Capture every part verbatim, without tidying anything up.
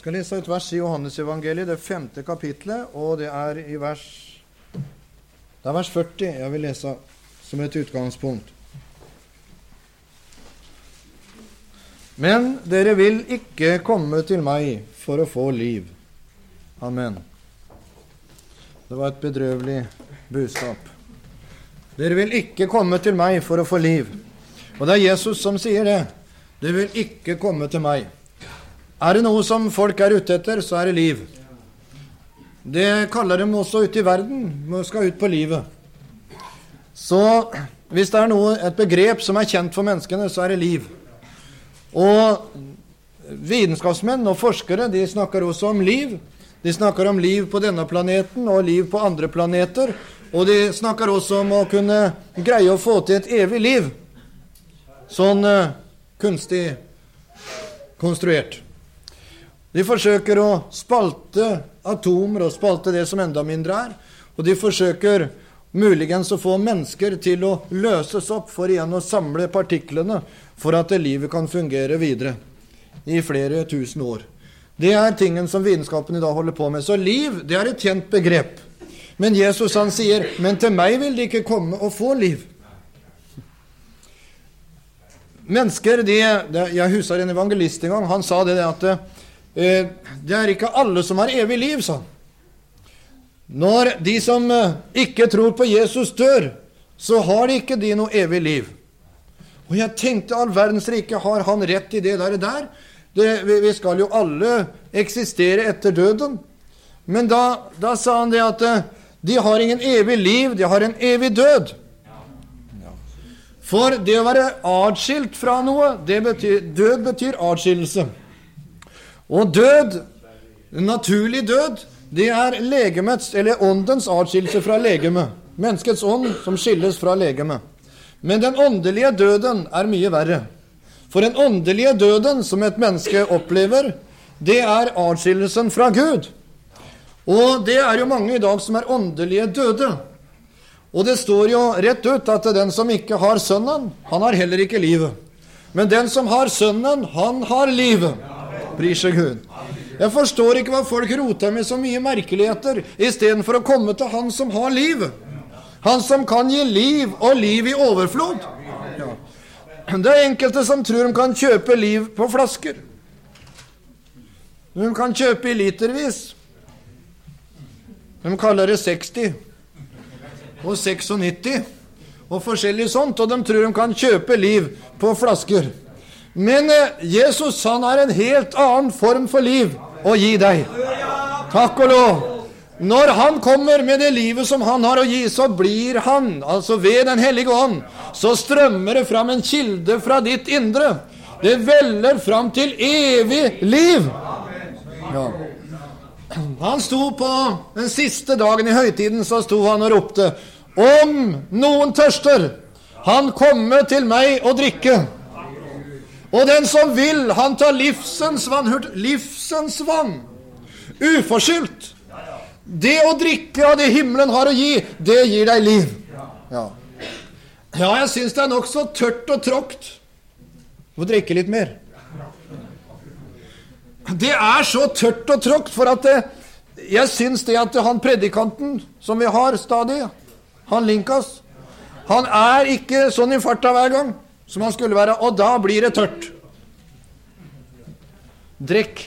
skal lese et vers i Johannes evangeliet, det femte kapitlet, og det er i vers, det er vers førti jeg vil lese som et utgangspunkt. Men dere vil ikke komme til meg for å få liv. Amen. Det var et bedrøvelig budskap. Dere vil ikke komme til meg for å få liv. Og det er Jesus som sier det. Dere vil ikke komme til meg. Er det noe som folk er ute etter, så er det liv. Det kaller de også ute i verden. Man skal ut på livet. Så hvis det er noe, et begrep som er kjent for menneskene, så er det liv. Og vitenskapsmenn og forskere, de snakker også om liv. De snakker om liv på denne planeten og liv på andre planeter. Og de snakker også om å kunne greie å få til et evig liv. Sånn uh, kunstig konstruert. De forsøker å spalte atomer og spalte det som enda mindre er. Og de forsøker muligens å få mennesker til å løses opp for igjen å samle partiklene for at livet kan fungere videre i flere tusen år. Det er tingen som vitenskapen i dag holder på med. Så liv, det er et kjent begrep. Men Jesus han sier, men til meg vil de ikke komme og få liv. Mennesker, de, de, jeg husker en evangelist en gang, han sa det at eh, det er ikke alle som har evig liv, sa han. Når de som eh, ikke tror på Jesus dør, så har de ikke de noe evig liv. Og jeg tenkte, all verdens rike, har han rett i det der? der? Det, vi, vi skal jo alle eksistere etter døden. Men da, da sa han det at eh, de har ingen evig liv, de har en evig død. For det å være adskilt fra noe, det betyr, død betyr adskillelse. Og død, naturlig død, det er legemets, eller åndens adskillelse fra legeme. Menneskets ånd som skilles fra legeme. Men den åndelige døden er mye verre. For den åndelige døden som et menneske opplever, det er adskillelsen fra Gud. Og det er jo mange i dag som er åndelige døde. Og det står jo rett ut at den som ikke har sønnen, han har heller ikke livet. Men den som har sønnen, han har livet. Prise Gud. Jeg forstår ikke hva folk roter med så mye merkeligheter, i stedet for å komme til han som har livet. Han som kan gi liv, og liv i overflod. Ja. Det er enkelte som tror de kan kjøpe liv på flasker. De kan kjøpe i litervis. De kaller det seksti. Og nittito og forskjellig sånt, og de tror de kan kjøpe liv på flasker. Men Jesus, han har en helt annen form for liv å gi deg. Takk og lov. Når han kommer med det livet som han har å gi, så blir han, altså ved den hellige ånd, så strømmer det fram en kilde fra ditt indre. Det veller fram til evig liv. Ja. Han sto på den siste dagen i høytiden, så sto han og ropte, om noen tørster, han komme til meg og drikke. Og den som vil, han tar livsens vann, hørt, livsens vann, uforskyldt. Det å drikke av det himmelen har å gi, det gir deg liv. Ja, ja jeg synes det er nok så tørt og tråkt. Du må drikke litt mer. Det er så tørt og tråkt, for at det, jeg synes det at han predikanten som vi har stadig, han Linkas, han er ikke sånn i farta hver gang som han skulle være, og da blir det tørt. Drikk.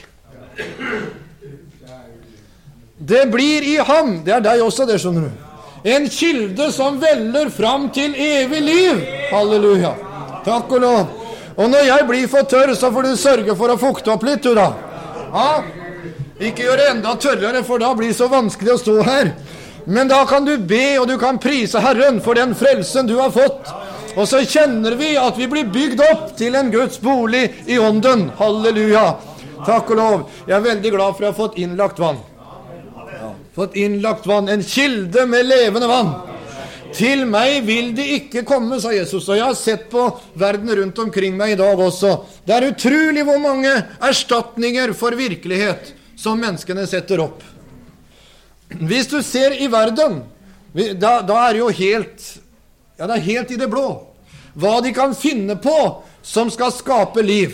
Det blir i ham, det er deg også det, skjønner du. En kilde som veller fram til evig liv. Halleluja. Takk og lov. Og når jeg blir for tørr, så får du sørge for å fukte opp litt, du da. Ja, ikke gjøre det enda tørrere, for da blir det så vanskelig å stå her. Men da kan du be, og du kan prise Herren for den frelsen du har fått. Og så kjenner vi at vi blir bygd opp til en Guds bolig i ånden. Halleluja. Takk og lov. Jeg er veldig glad for å ha fått innlagt vann. Ja, fått innlagt vann, en kilde med levende vann. Til meg vil de ikke komme, sa Jesus. Og jeg har sett på verden rundt omkring meg i dag også. Det er utrolig hvor mange erstatninger for virkelighet som menneskene setter opp. Hvis du ser i verden, da, da er det jo helt, ja, det er helt i det blå. Hva de kan finne på som skal skape liv.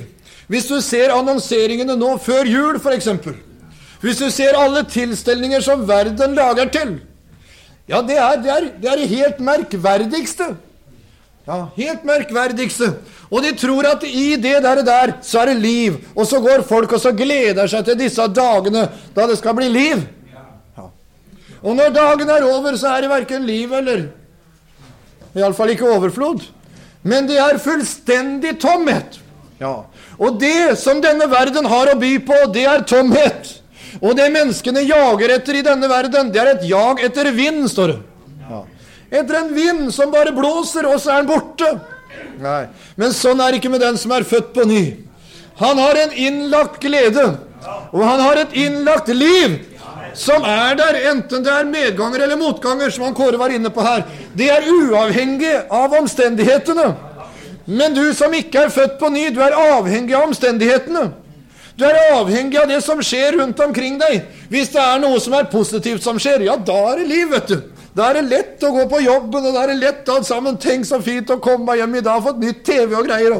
Hvis du ser annonseringene nå før jul, for eksempel. Hvis du ser alle tilstelninger som verden lager til. Ja, det er det, er, det, er det helt merkverdigste. Ja, helt merkverdigste. Og de tror at i det der, der så er det liv. Og så går folk og så gleder seg til disse dagene da det skal bli liv. Ja. Og når dagen er over, så er det hverken liv eller i alle fall ikke overflod. Men det er fullstendig tomhet. Ja. Og det som denne verden har å by på, det er tomhet. Og det menneskene jager etter i denne verden, det er et jag etter vind, står det. Ja. Etter en vind som bare blåser, og så er den borte. Nei, men sånn er det ikke med den som er født på ny. Han har en innlagt glede, og han har et innlagt liv, som er der, enten det er medganger eller motganger, som han Kåre var inne på her. Det er uavhengig av omstendighetene. Men du som ikke er født på ny, du er avhengig av omstendighetene. Du er avhengig av det som skjer rundt omkring deg. Hvis det er noe som er positivt som skjer, ja, da er det liv, vet du. Da er det lett å gå på jobben, og da er det lett alt sammen. Tenk så fint å komme hjem i dag og fått nytt T V og greier.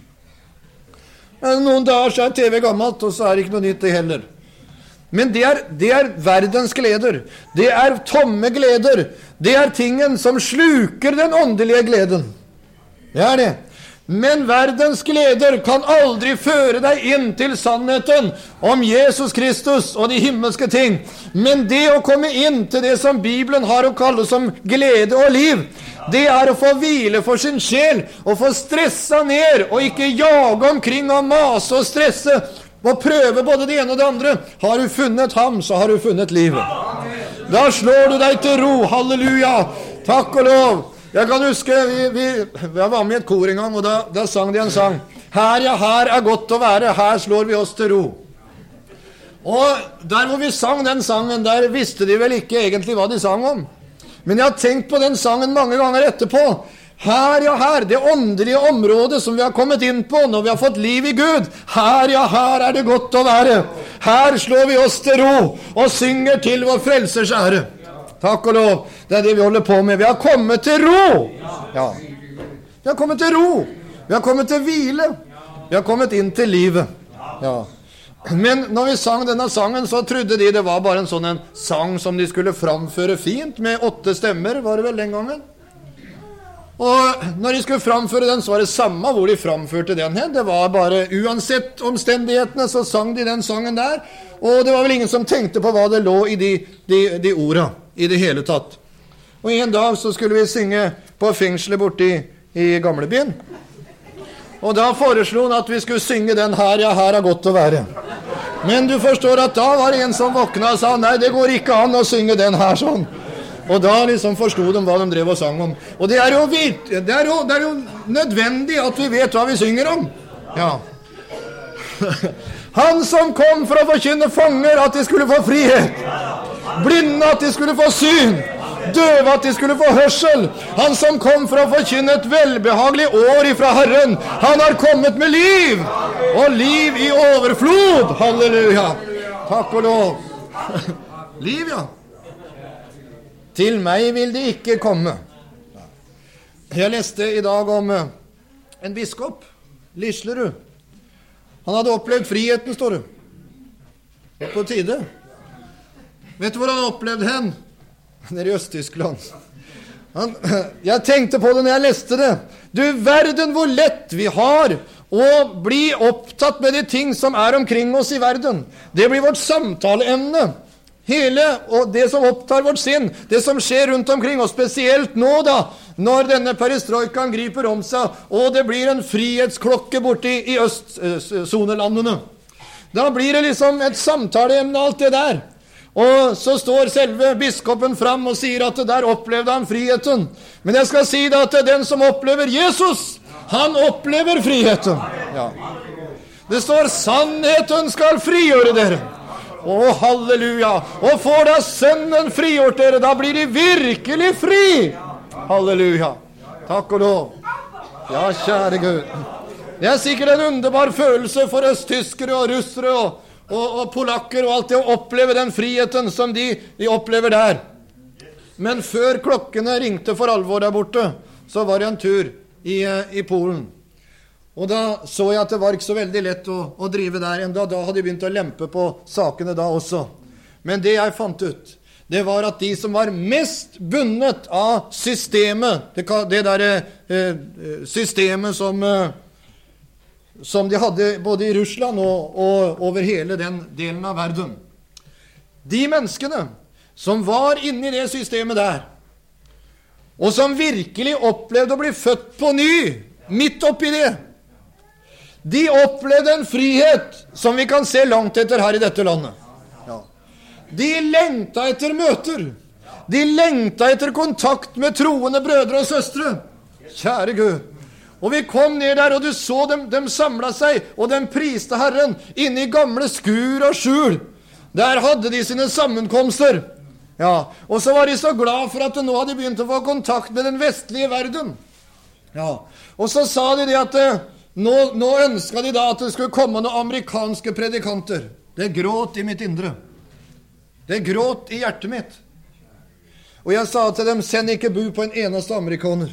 Noen dager så er T V gammelt, og så er det ikke noe nytt det heller. Men det er, det er verdens gleder. Det er tomme gleder. Det er tingen som sluker den åndelige gleden. Det er det. Men verdens gleder kan aldri føre deg inn til sannheten om Jesus Kristus og de himmelske ting. Men det å komme inn til det som Bibelen har å kalle som glede og liv, det er å få hvile for sin sjel, og få stressa ned, og ikke jage omkring og mase og stresse, og prøve både det ene og det andre. Har du funnet ham, så har du funnet livet. Da slår du deg til ro, halleluja, takk og lov. Jeg kan huske, vi, vi, jeg var med i et kor en gang, og da, da sang de en sang. Her, ja, her er godt å være, her slår vi oss til ro. Og der hvor vi sang den sangen, der visste de vel ikke egentlig hva de sang om. Men jeg har tenkt på den sangen mange ganger etterpå. Her, ja, her, det åndelige området som vi har kommet inn på når vi har fått liv i Gud. Her, ja, her er det godt å være. Her slår vi oss til ro og synger til vår frelsers ære. Takk og lov, det er det vi holder på med. Vi har kommet til ro. Ja. Vi har kommet til ro. Vi har kommet til hvile. Vi har kommet inn til livet. Ja. Men når vi sang denne sangen, så trodde de det var bare en sånn en sang som de skulle framføre fint, med åtte stemmer, var det vel den gangen. Og når de skulle framføre den, så var det samme hvor de framførte den hen. Det var bare, uansett omstendighetene, så sang de den sangen der. Og det var vel ingen som tenkte på hva det lå i de, de, de ordene i det hele tatt. Og en dag så skulle vi synge på fengselet borte i, i Gamlebyen. Og da foreslo han at vi skulle synge den her, ja, her er godt å være. Men du forstår at da var det en som våkna og sa, nei, det går ikke an å synge den her sånn. Og da liksom forstod de hva de drev og sang om. Og det er jo, det er jo, det er jo nødvendig at vi vet hva vi synger om. Ja. Han som kom for å forkynne fanger at de skulle få frihet. Blinde at de skulle få syn. Døve at de skulle få hørsel. Han som kom for å forkynne et velbehagelig år ifra Herren. Han har kommet med liv. Og liv i overflod. Halleluja. Takk og lov. Liv, ja. Til meg vil de ikke komme. Jeg leste i dag om en biskop, Lislerud. Han hadde opplevd friheten, står det. Det er på tide. Vet du hvor han opplevde hen? Nede i Øst-Tyskland. Han, jeg tenkte på det når jeg leste det. Du verden hvor lett vi har å bli opptatt med de ting som er omkring oss i verden. Det blir vårt samtaleemne. Hele, og det som opptar vårt sinn, det som skjer rundt omkring, og spesielt nå da, når denne perestrojkaen griper om seg, og det blir en frihetsklokke borte i, i østsonelandene. Da blir det liksom et samtaleemne, alt det der. Og så står selve biskopen fram og sier at der opplevde han friheten. Men jeg skal si det at den som opplever Jesus, han opplever friheten. Ja. Det står, sannheten skal frigjøre dere. Å, halleluja. Og får da sønnen frigjort dere, da blir de virkelig fri. Halleluja. Takk og lov. Ja, kjære Gud. Det er sikkert en underbar følelse for østtyskere og russere og, og, og polakker og alt det å oppleve den friheten som de, de opplever der. Men før klokkene ringte for alvor der borte, så var det en tur i, i Polen. Og da så jeg at det var ikke så veldig lett å, å drive der. Enda da hadde de begynt å lempe på sakene da også. Men det jeg fant ut, det var at de som var mest bundet av systemet, det, det der eh, systemet som, eh, som de hadde både i Russland og, og over hele den delen av verden. De menneskene som var inne i det systemet der, og som virkelig opplevde å bli født på ny, midt oppi det, de opplevde en frihet som vi kan se langt etter her i dette landet. Ja. De lengta etter møter. De lengta etter kontakt med troende brødre og søstre. Kjære Gud. Og vi kom ned der, og du så dem, dem samlet seg, og dem priste Herren inne i gamle skur og skjul. Der hadde de sine sammenkomster. Ja. Og så var de så glad for at de nå hadde begynt å få kontakt med den vestlige verden. Ja. Og så sa de det at Nå, nå ønsket de da at det skulle komme noen amerikanske predikanter. Det gråt i mitt indre. Det gråt i hjertet mitt. Og jeg sa til dem, send ikke bu på en eneste amerikaner.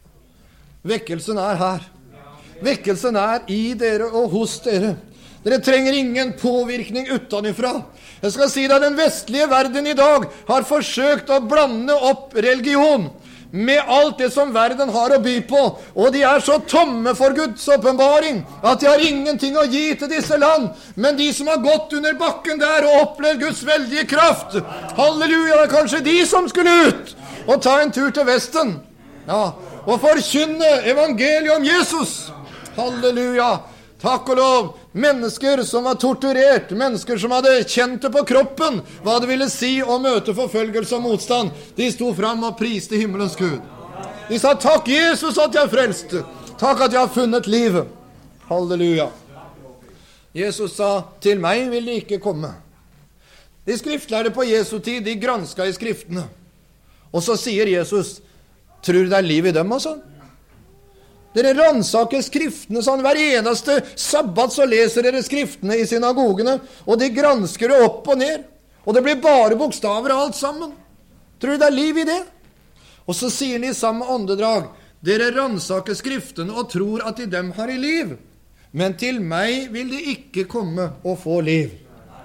Vekkelsen er her. Vekkelsen er i dere og hos dere. Dere trenger ingen påvirkning utenifra. Jeg skal si deg, den vestlige verden i dag har forsøkt å blande opp religion med alt det som verden har å by på, og de er så tomme for Guds åpenbaring at de har ingenting å gi til disse land. Men de som har gått under bakken der og opplevd Guds veldige kraft, halleluja, det er kanskje de som skulle ut og ta en tur til Vesten, ja, og forkynne evangeliet om Jesus. Halleluja, takk og lov. Mennesker som var torturert, mennesker som hadde kjent det på kroppen, hva det ville si å møte forfølgelse og motstand. De sto fram og priste himmelens Gud. De sa, takk Jesus at jeg er frelst. Takk at jeg har funnet livet. Halleluja. Jesus sa, til meg vil de ikke komme. De skriftlærde på Jesu tid, de gransket i skriftene. Og så sier Jesus, tror du det er liv i dem også? Dere ransaker skriftene sånn. Hver eneste sabbat så leser dere skriftene i synagogene, og de gransker det opp og ned. Og det blir bare bokstaver av alt sammen. Tror du det er liv i det? Og så sier de i samme åndedrag, dere ransaker skriftene og tror at i dem har i liv. Men til meg vil de ikke komme og få liv.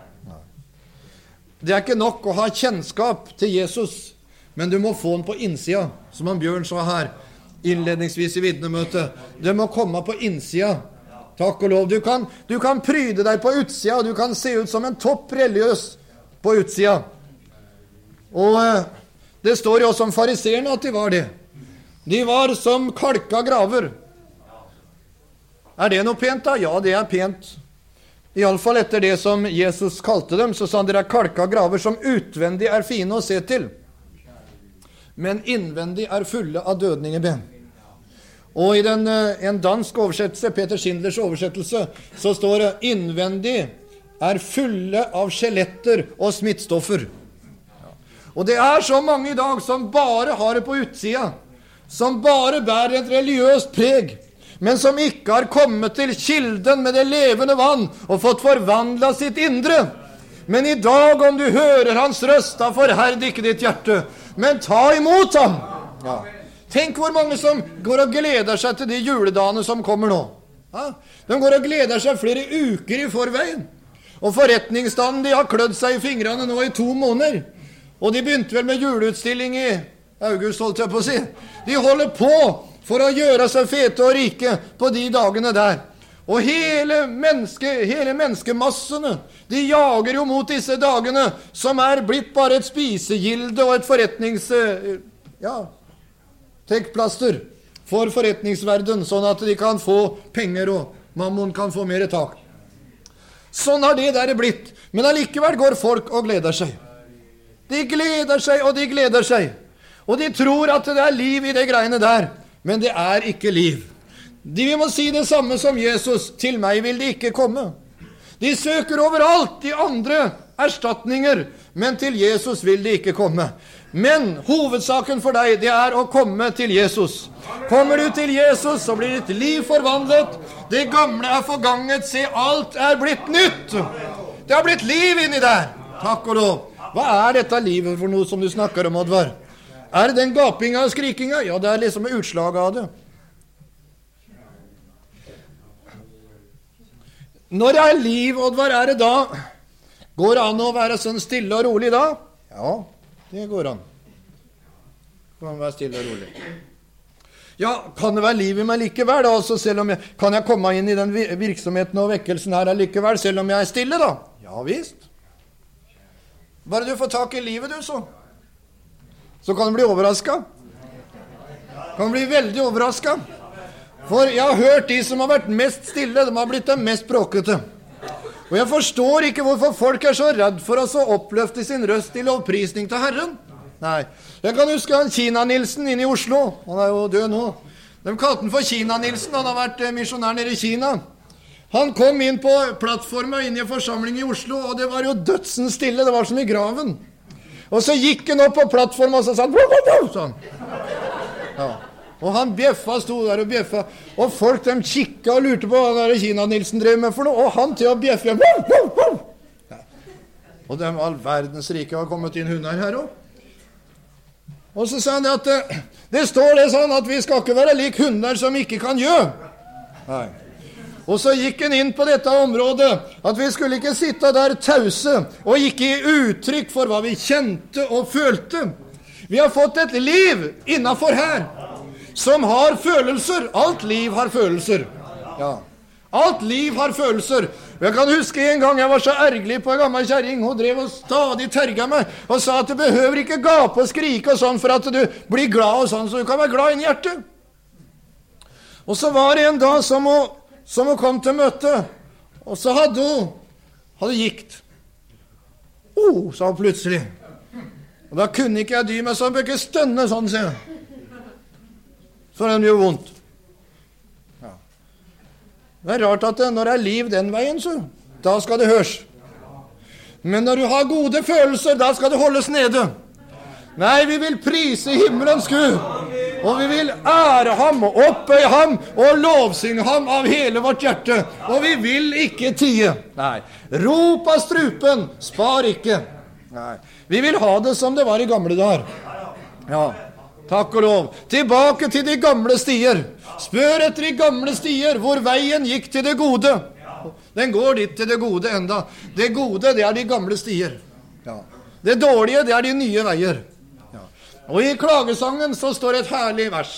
Det er ikke nok å ha kjennskap til Jesus, men du må få den på innsida, som han Bjørn sa her. Innledningsvis i vitnemøtet. Det må komme på innsida. Takk og lov. Du kan, du kan pryde deg på utsida, og du kan se ut som en topp religiøs på utsida. Og eh, det står jo også om fariserene at de var det. De var som kalka graver. Er det noe pent da? Ja, det er pent. I alle fall etter det som Jesus kalte dem, så sa han, dere er kalka graver som utvendig er fine å se til, men innvendig er fulle av dødningeben. Og i den, en dansk oversettelse, Peter Schindlers oversettelse, så står det, innvendig er fulle av skjeletter og smittstoffer. Og det er så mange i dag som bare har det på utsida, som bare bærer et religiøst preg, men som ikke har kommet til kilden med det levende vann og fått forvandlet sitt indre. Men i dag, om du hører hans røst, da forherd ikke ditt hjerte, men ta imot ham. Ja. Tenk hvor mange som går og gleder seg til de juledagene som kommer nå. Ja. De går og gleder seg flere uker i forveien. Og forretningsstanden, de har klødd seg i fingrene nå i to måneder. Og de begynte vel med juleutstilling i august, holdt jeg på å si. De holder på for å gjøre seg fete og rike på de dagene der. Og hele, menneske, hele menneskemassene, de jager jo mot disse dagene, som er blitt bare et spisegilde og et forretnings... Ja, tekkplaster for forretningsverden, sånn at de kan få penger og mammon kan få mer tak. Sånn har det der blitt. Men allikevel går folk og gleder seg. De gleder seg, og de gleder seg. Og de tror at det er liv i det greiene der, men det er ikke liv. De må si det samme som Jesus, til meg vil de ikke komme. De søker overalt de andre erstatninger, men til Jesus vil de ikke komme. Men hovedsaken for deg, det er å komme til Jesus. Kommer du til Jesus, så blir ditt liv forvandlet. Det gamle er forganget, se, alt er blitt nytt. Det har blitt liv inni der. Takk og lov. Hva er dette livet for noe som du snakker om, Oddvar? Er det den gapinga og skrikinga? Ja, det er liksom utslag av det. Når det er liv, Oddvar, er det da? Går det an å være sånn stille og rolig da? Ja, det går an. Kan være stille og rolig. Ja, kan det være liv i meg likevel da? Altså, selv om jeg, kan jeg komme inn i den virksomheten og vekkelsen her likevel, selv om jeg er stille da? Ja, visst. Bare du får tak i livet, du, så. Så kan du bli overrasket. Kan bli veldig overrasket. For jeg har hørt de som har vært mest stille, de har blitt de mest bråkete. Og jeg forstår ikke hvorfor folk er så redd for oss å oppløfte sin røst i lovprisning til Herren. Nei. Jeg kan huske han Kina-Nilsen inne i Oslo. Han er jo død nå. De kalte han for Kina-Nilsen. Han har vært misjonær nede i Kina. Han kom inn på plattformen inn i en forsamling i Oslo, og det var jo dødsen stille. Det var som i graven. Og så gikk han opp på plattformen, og så sa han sånn. Ja. Og han bjeffa, stod der og bjeffa. Og folk, de kikket og lurte på hva der Kina-Nilsen drev med for noe. Og han til å bjeffe. Ja. Og de all verdens rike har kommet inn hunder her også. Og så sa han at det, det står det sånn at vi skal ikke være lik hunder som ikke kan gjø. Nei. Og så gikk han inn på dette området at vi skulle ikke sitte der tause og ikke gi uttrykk for hva vi kjente og følte. Vi har fått et liv innenfor her som har følelser. Alt liv har følelser. Ja. Alt liv har følelser. Jeg kan huske en gang jeg var så ergerlig på en gammel kjerring. Hun drev og stadig terget meg og sa at du behøver ikke gape og skrike og sånn for at du blir glad og sånn, så du kan være glad inn i hjertet. Og så var det en dag som hun, som hun kom til møte, og så hadde hun hadde gikt. Oh, sa hun plutselig. Og da kunne ikke jeg dy meg, så hun bør ikke stønne sånn, sier jeg. For den gjør vondt. Det er rart at det, når det er liv den veien, så da skal det høres. Men når du har gode følelser, da skal det holdes nede. Nei, vi vil prise himmelens Gud, og vi vil ære ham og opphøye ham og lovsynge ham av hele vårt hjerte. Og vi vil ikke tie. Nei, rop av strupen, spar ikke. Nei, vi vil ha det som det var i gamle dager. Ja, takk og lov. Tilbake til de gamle stier. Spør etter de gamle stier, hvor veien gikk til det gode. Den går dit til det gode enda. Det gode, det er de gamle stier. Ja. Det dårlige, det er de nye veier. Ja. Og i klagesangen så står et herlig vers.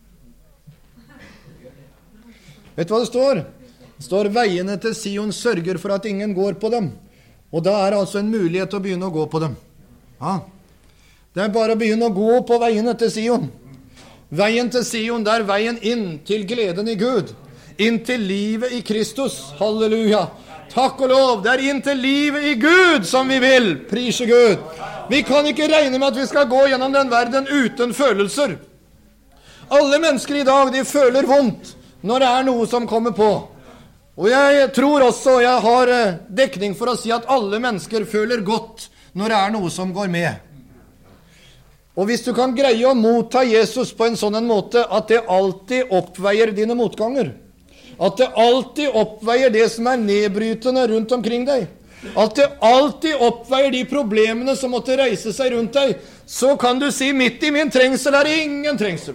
Vet du hva det står? Det står, veiene til Sion sørger for at ingen går på dem. Og da er det altså en mulighet til å begynne å gå på dem. Ja. Det er bare å begynne å gå på veiene til Sion. Veien til Sion, det er veien inn til gleden i Gud. Inn til livet i Kristus. Halleluja. Takk og lov. Det er inn til livet i Gud som vi vil. Prise Gud. Vi kan ikke regne med at vi skal gå gjennom den verden uten følelser. Alle mennesker i dag, de føler vondt når det er noe som kommer på. Og jeg tror også, jeg har dekning for å si at alle mennesker føler godt når det er noe som går med. Og hvis du kan greie å motta Jesus på en sånn en måte at det alltid oppveier dine motganger, at det alltid oppveier det som er nedbrytende rundt omkring deg, at det alltid oppveier de problemene som måtte reise seg rundt deg, så kan du si, midt i min trengsel er det ingen trengsel.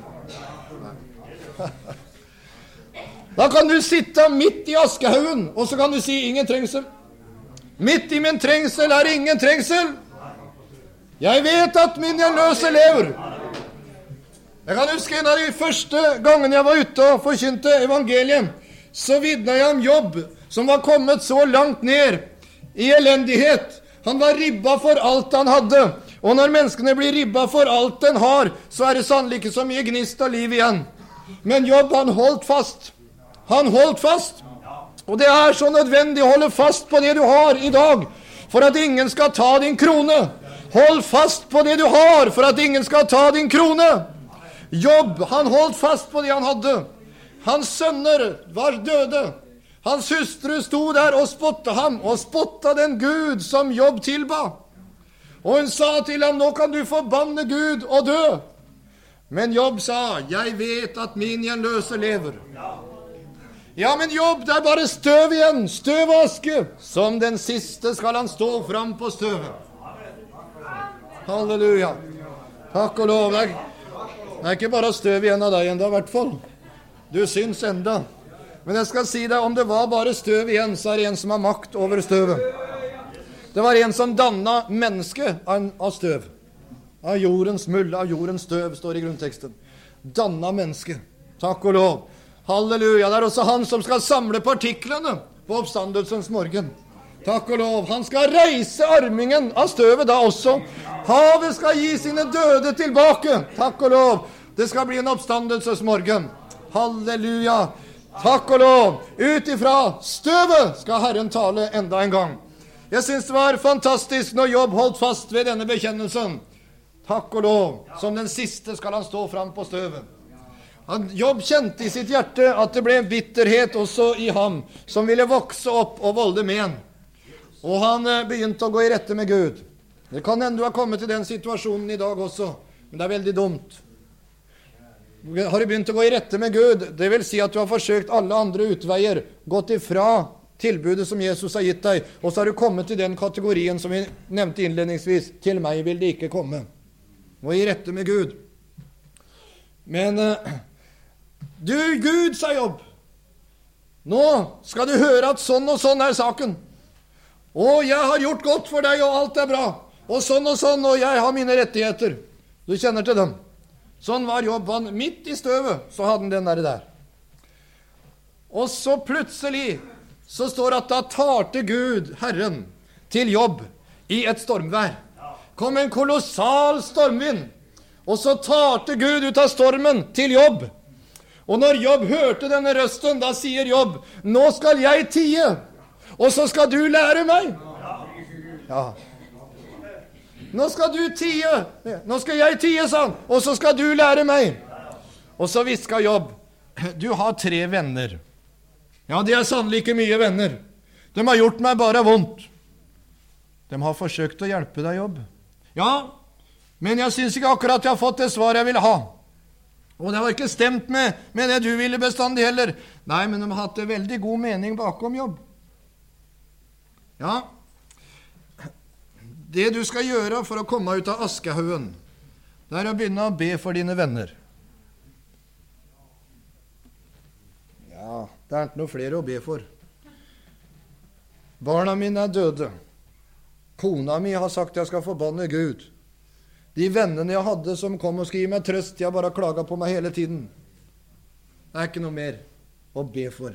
Da kan du sitte midt i askehaugen, og så kan du si, ingen trengsel. Midt i min trengsel er det ingen trengsel. Jeg vet at min gjenløse lever. Jeg kan huske en av de første gangene jeg var ute og forkynte evangeliet, så vidnet jeg om Jobb, som var kommet så langt ned i elendighet. Han var ribba for alt han hadde, og når menneskene blir ribba for alt den har, så er det sannelig ikke så mye gnist av liv igjen. Men Jobb, han holdt fast. Han holdt fast. Og det er så nødvendig å holde fast på det du har i dag, for at ingen skal ta din krone. Hold fast på det du har, for at ingen skal ta din krone. Jobb, han holdt fast på det han hadde. Hans sønner var døde. Hans hustru sto der og spotta ham, og spotta den Gud som Jobb tilba. Og hun sa til ham, nå kan du forbanne Gud og dø. Men Jobb sa, jeg vet at min gjenløse lever. Ja, men Jobb, det er bare støv igjen, støv og aske. Som den siste skal han stå fram på støvet. Halleluja. Takk og lov. Det er ikke bare støv igjen av deg enda, i hvert fall. Du syns enda. Men jeg skal si deg, om det var bare støv igjen, så er det en som har makt over støvet. Det var en som dannet mennesket av støv. Av jordens mull, av jordens støv, står i grunnteksten. Dannet mennesket. Takk og lov. Halleluja. Det er også han som skal samle partiklene på oppstandelsens morgen. Takk og lov. Han skal reise armingen av støvet da også. Havet skal gi sine døde tilbake. Takk og lov. Det skal bli en oppstandelsesmorgen. Halleluja. Takk og lov. Ut ifra støvet skal Herren tale enda en gang. Jeg synes det var fantastisk når Jobb holdt fast ved denne bekjennelsen. Takk og lov. Som den siste skal han stå fram på støvet. Han, Jobb kjente i sitt hjerte at det ble en bitterhet også i ham, som ville vokse opp og volde men. Og han begynte å gå i rette med Gud. Det kan hende du har kommet til den situasjonen i dag også, men det er veldig dumt. Har du begynt å gå i rette med Gud, det vil si at du har forsøkt alle andre utveier, gått ifra tilbudet som Jesus har gitt deg, og så har du kommet til den kategorien som vi nevnte innledningsvis. Til meg vil det ikke komme. Gå i rette med Gud. Men du, Gud, sa Jobb, nå skal du høre at sånn og sånn er saken. Og jeg har gjort godt for deg, og alt er bra. Og sånn og sånn, og jeg har mine rettigheter. Du kjenner til dem. Sånn var Jobb. Han midt i støvet, så hadde han den der der. Og så plutselig, så står det at da talte Gud, Herren, til Jobb i et stormvær. Kom en kolossal stormvind. Og så talte Gud ut av stormen til Jobb. Og når Jobb hørte denne røsten, da sier Jobb, nå skal jeg tie, og så skal du lære meg. Ja. Nå skal du tie. Nå skal jeg tie, sa han, og så skal du lære meg. Og så hvisket Jobb, du har tre venner. Ja, de er sannelig ikke mye venner. De har gjort meg bare vondt. De har forsøkt å hjelpe deg, Jobb. Ja, men jeg synes ikke akkurat jeg har fått det svar jeg ville ha. Og det var ikke stemt med, med det du ville bestandig heller. Nei, men de har hatt en veldig god mening bakom, Jobb. Ja, det du skal gjøre for å komme ut av askehaugen, det er å begynne å be for dine venner. Ja, det er ikke noe flere å be for. Barna mine er døde. Kona mi har sagt jeg skal forbanne Gud. De vennene jeg hadde som kom og skulle gi meg trøst, de har bare klaget på meg hele tiden. Det er ikke noe mer å be for.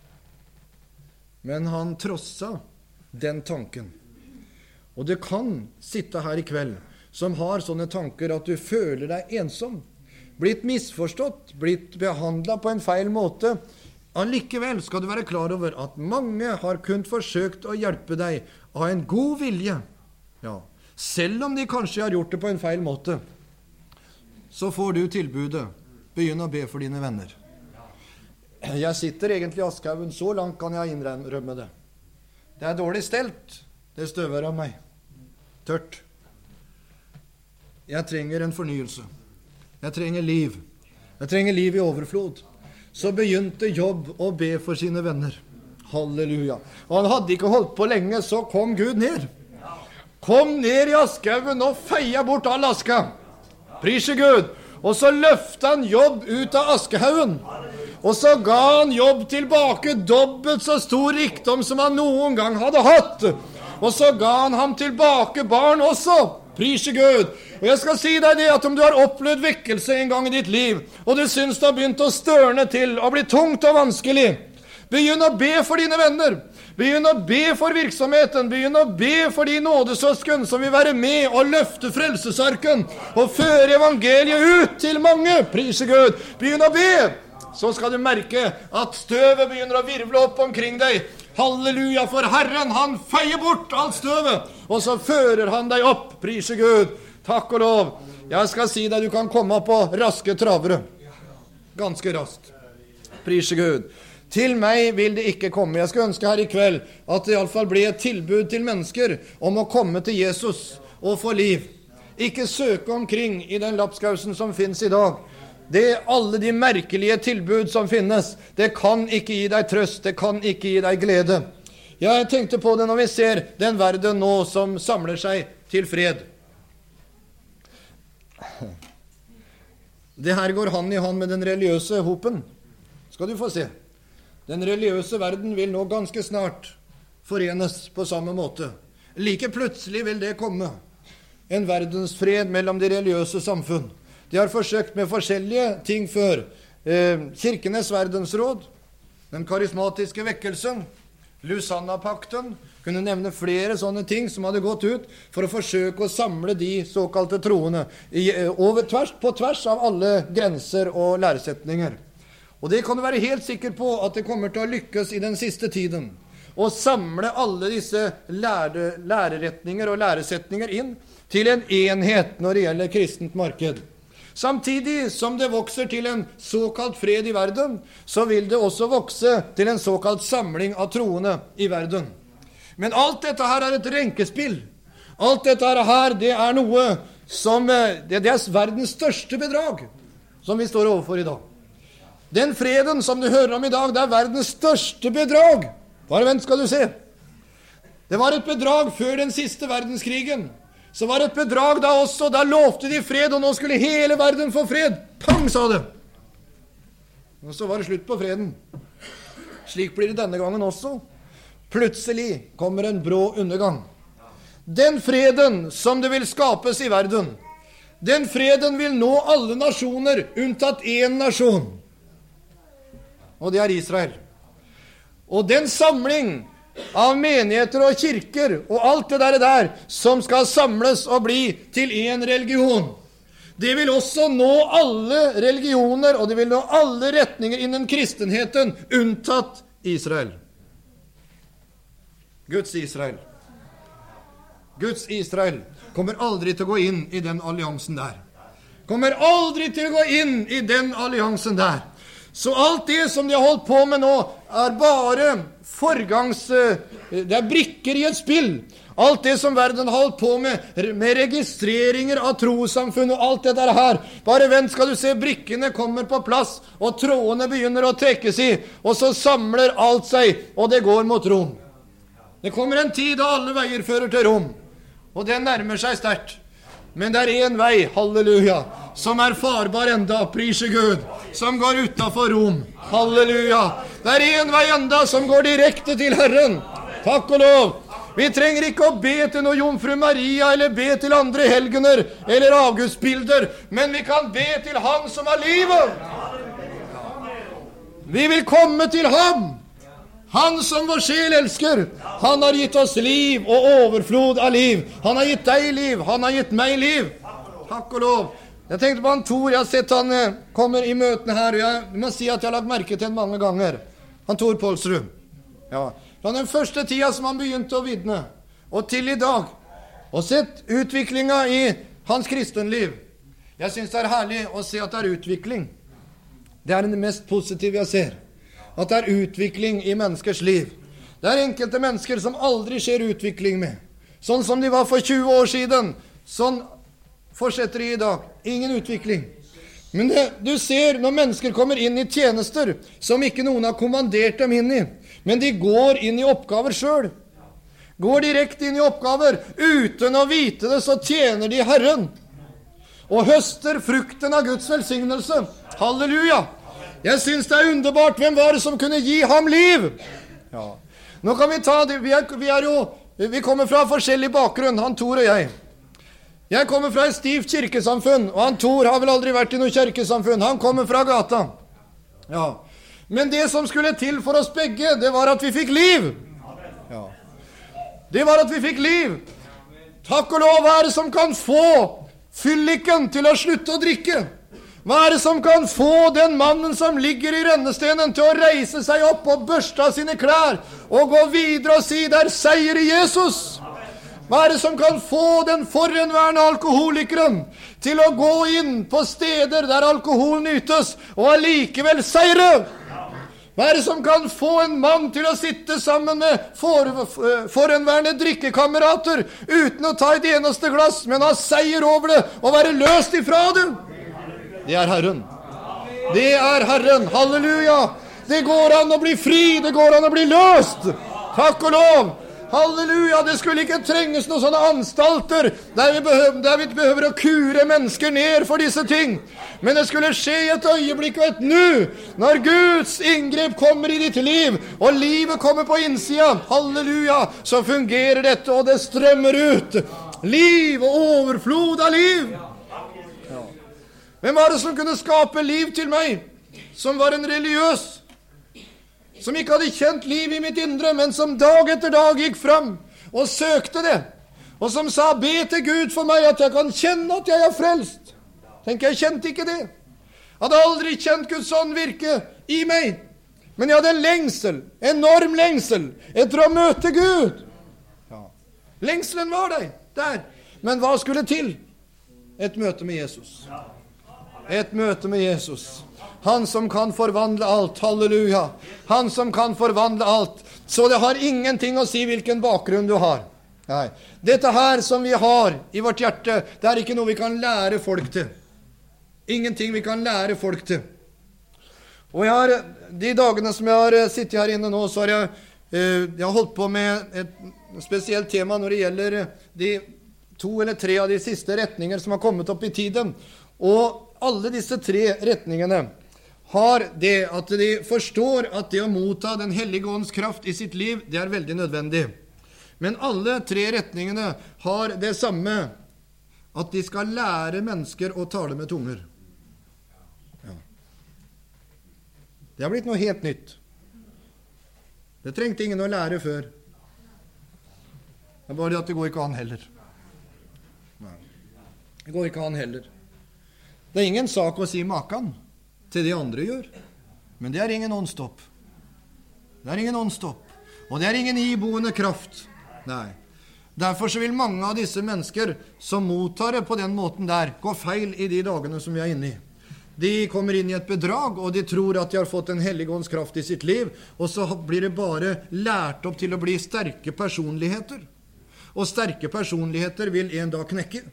Men han trossa den tanken. Og du kan sitte her i kveld som har sånne tanker at du føler deg ensom, blitt misforstått, blitt behandlet på en feil måte. Allikevel skal du være klar over at mange har kun forsøkt å hjelpe deg av en god vilje. Ja, selv om de kanskje har gjort det på en feil måte, så får du tilbudet. Begynn å be for dine venner. Jeg sitter egentlig i askehaugen, så langt kan jeg innrømme det. Det er dårlig stelt. Det støver av meg. Tørt. Jeg trenger en fornyelse. Jeg trenger liv. Jeg trenger liv i overflod. Så begynte Jobb å be for sine venner. Halleluja. Og han hadde ikke holdt på lenge, så kom Gud ned. Kom ned i askehaugen og feia bort all aska. Prise Gud. Og så løftet han Jobb ut av askehaugen. Og så ga han Jobb tilbake dobbelt så stor rikdom som han noen gang hadde hatt. Og så ga han ham tilbake barn også. Prise Gud. Og jeg skal si deg det at om du har opplevd vekkelse en gang i ditt liv, og du synes det har begynt å størne til og bli tungt og vanskelig, begynn å be for dine venner. Begynn å be for virksomheten. Begynn å be for de nådesøsken som vil være med og løfte frelsesarken og føre evangeliet ut til mange. Prise Gud. Begynn å be. Så skal du merke at støvet begynner å virvle opp omkring deg. Halleluja, for Herren, han feier bort alt støvet, og så fører han deg opp. Prise Gud. Takk og lov. Jeg skal si deg, du kan komme på raske travere. Ganske raskt. Prise Gud. Til meg vil det ikke komme. Jeg skal ønske her i kveld at det i alle fall blir et tilbud til mennesker om å komme til Jesus og få liv. Ikke søke omkring i den lapskausen som finnes i dag. Det er alle de merkelige tilbud som finnes. Det kan ikke gi deg trøst. Det kan ikke gi deg glede. Jeg tenkte på det når vi ser den verden nå som samler seg til fred. Det her går hand i hand med den religiøse hopen. Skal du få se. Den religiøse verden vil nå ganske snart forenes på samme måte. Like plutselig vil det komme en verdensfred mellom de religiøse samfunn. De har forsøkt med forskjellige ting før. Eh, Kirkenes verdensråd, den karismatiske vekkelsen, Lusanna-pakten, kunne nevne flere sånne ting som hadde gått ut for å forsøke å samle de såkalte troende i, over tvers, på tvers av alle grenser og læresetninger. Og det kan du være helt sikker på at det kommer til å lykkes i den siste tiden, å samle alle disse lære, læreretninger og læresetninger inn til en enhet når det gjelder kristent marked. Samtidig som det vokser til en såkalt fred i verden, så vil det også vokse til en såkalt samling av troende i verden. Men alt dette her er et renkespill. Alt dette her, det er noe som, det er verdens største bedrag, som vi står overfor i dag. Den freden som du hører om i dag, det er verdens største bedrag. Bare vent skal du se. Det var et bedrag før den siste verdenskrigen. Så var det et bedrag da også, da lovte de fred, og nå skulle hele verden få fred. Pang, sa det. Og så var det slutt på freden. Slik blir det denne gangen også. Plutselig kommer en brå undergang. Den freden som det vil skapes i verden, den freden vil nå alle nasjoner, unntatt én nasjon. Og det er Israel. Og den samling av menigheter og kirker og alt det der, der som skal samles og bli til en religion, det vil også nå alle religioner, og det vil nå alle retninger innen kristenheten, unntatt Israel. Guds Israel. Guds Israel kommer aldri til å gå inn i den alliansen der. Kommer aldri til å gå inn i den alliansen der. Så alt det som de har holdt på med nå, er bare forgangs... Det er brikker i et spill. Alt det som verden har holdt på med, med registreringer av trossamfunn og alt det der her. Bare vent skal du se, brikkene kommer på plass, og trådene begynner å trekkes i, og så samler alt seg, og det går mot Rom. Det kommer en tid da alle veier fører til Rom, og den nærmer seg sterkt. Men det er en vei, halleluja, som er farbar enda, prise Gud, som går utenfor Rom. Halleluja. Det er en vei enda som går direkte til Herren. Takk og lov. Vi trenger ikke å be til noe Jomfru Maria, eller be til andre helgener, eller avgudsbilder, men vi kan be til Han som har livet. Vi vil komme til Ham. Han som vår sjel elsker. Han har gitt oss liv og overflod av liv. Han har gitt deg liv. Han har gitt meg liv. Takk og lov. Jeg tenkte på han Tor. Jeg har sett han kommer i møtene her. Og jeg må si at jeg har lagt merke til han mange ganger. Han Tor Polsrud. Ja. Fra den første tida som han begynte å vidne, og til i dag, og sett utviklinga i hans kristenliv. Jeg synes det er herlig å se at det er utvikling. Det er det mest positive jeg ser. At det er utvikling i menneskers liv. Det er enkelte mennesker som aldri skjer utvikling med. Sånn som de var for tjue år siden. Sånn fortsetter de i dag. Ingen utvikling. Men det, du ser når mennesker kommer inn i tjenester som ikke noen har kommandert dem inn i. Men de går inn i oppgaver selv. Går direkte inn i oppgaver. Uten å vite det så tjener de Herren. Og høster frukten av Guds velsignelse. Halleluja! Jeg synes det er underbart. Hvem var det som kunne gi ham liv? Ja. Nå kan vi ta det. Vi, er, vi, er jo, vi kommer fra forskjellig bakgrunn, han Tor og jeg. Jeg kommer fra et stivt kirkesamfunn, og han Tor har vel aldri vært i noe kirkesamfunn. Han kommer fra gata. Ja. Men det som skulle til for oss begge, det var at vi fikk liv. Ja. Det var at vi fikk liv. Takk og lov, hva er det som kan få fylliken til å slutte å drikke? Hva er det som kan få den mannen som ligger i rennestenen til å reise seg opp og børste av sine klær og gå videre og si, det er seier i Jesus? Hva er det som kan få den forhenværende alkoholikeren til å gå inn på steder der alkohol nytes og allikevel seire? Hva er det som kan få en mann til å sitte sammen med for, forhenværende drikkekamerater uten å ta et eneste glass, men ha seier over det og være løst ifra det? Det er Herren. Det er Herren. Halleluja. Det går an å bli fri. Det går an å bli løst. Takk og lov. Halleluja, det skulle ikke trenges noen sånne anstalter der vi, behøver, der vi behøver å kure mennesker ned for disse ting. Men det skulle skje i et øyeblikk og et nu, når Guds inngrep kommer i ditt liv, og livet kommer på innsida. Halleluja, så fungerer dette, og det strømmer ut. Liv og overflod av liv. Ja. Hvem var det som kunne skape liv til meg, som var en religiøs, som ikke hadde kjent liv i mitt indre, men som dag etter dag gikk fram og søkte det, og som sa, be til Gud for meg at jeg kan kjenne at jeg er frelst. Tenk, jeg kjente ikke det. Jeg hadde aldri kjent Guds ånd virke i meg, men jeg hadde en lengsel, enorm lengsel, etter å møte Gud. Ja. Lengselen var der, der. Men hva skulle til? Et møte med Jesus. Et møte med Jesus. Han som kan forvandle alt, halleluja. Han som kan forvandle alt. Så det har ingenting å si hvilken bakgrunn du har. Nei. Dette her som vi har i vårt hjerte, det er ikke noe vi kan lære folk til. Ingenting vi kan lære folk til. Og jeg har, de dagene som jeg har sittet her inne nå, så har jeg, jeg har holdt på med et spesielt tema når det gjelder de to eller tre av de siste retninger som har kommet opp i tiden. Og alle disse tre retningene har det at de forstår at det å motta den hellige ånds kraft i sitt liv, det er veldig nødvendig. Men alle tre retningene har det samme, at de skal lære mennesker å tale med tunger. Ja. Det har blitt noe helt nytt. Det trengte ingen å lære før. Det er bare det at det går ikke an heller. Nei. Det går ikke an heller. Det er ingen sak å si maken til de andre gjør. Men det er ingen åndstopp. Det er ingen åndstopp. Og det er ingen iboende kraft. Nei. Derfor så vil mange av disse mennesker som mottar det på den måten der, gå feil i de dagene som vi er inne i. De kommer inn i et bedrag, og de tror at de har fått en hellig ånds kraft i sitt liv, og så blir det bare lært opp til å bli sterke personligheter. Og sterke personligheter vil en dag knekke.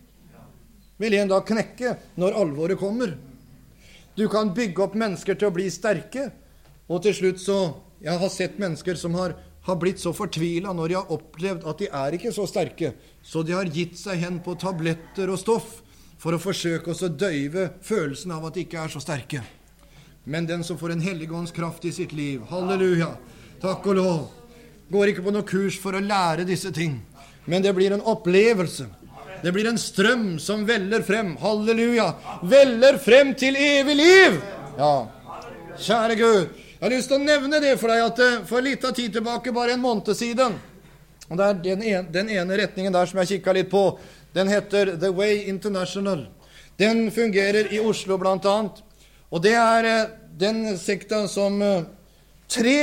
Vil en dag knekke når alvoret kommer. Du kan bygge opp mennesker til å bli sterke, og til slutt så, jeg har sett mennesker som har, har blitt så fortvilet når de har opplevd at de er ikke så sterke, så de har gitt seg hen på tabletter og stoff for å forsøke å døyve følelsen av at de ikke er så sterke. Men den som får en hellig ånds kraft i sitt liv, halleluja, takk og lov, går ikke på noe kurs for å lære disse ting, men det blir en opplevelse. Det blir en strøm som veller frem, halleluja, veller frem til evig liv. Ja, kjære Gud, jeg har lyst til å nevne det for deg at for litt av tid tilbake, bare en måned siden, og det er den ene, den ene retningen der som jeg kikket litt på, den heter The Way International. Den fungerer i Oslo blant annet, og det er den sekta som tre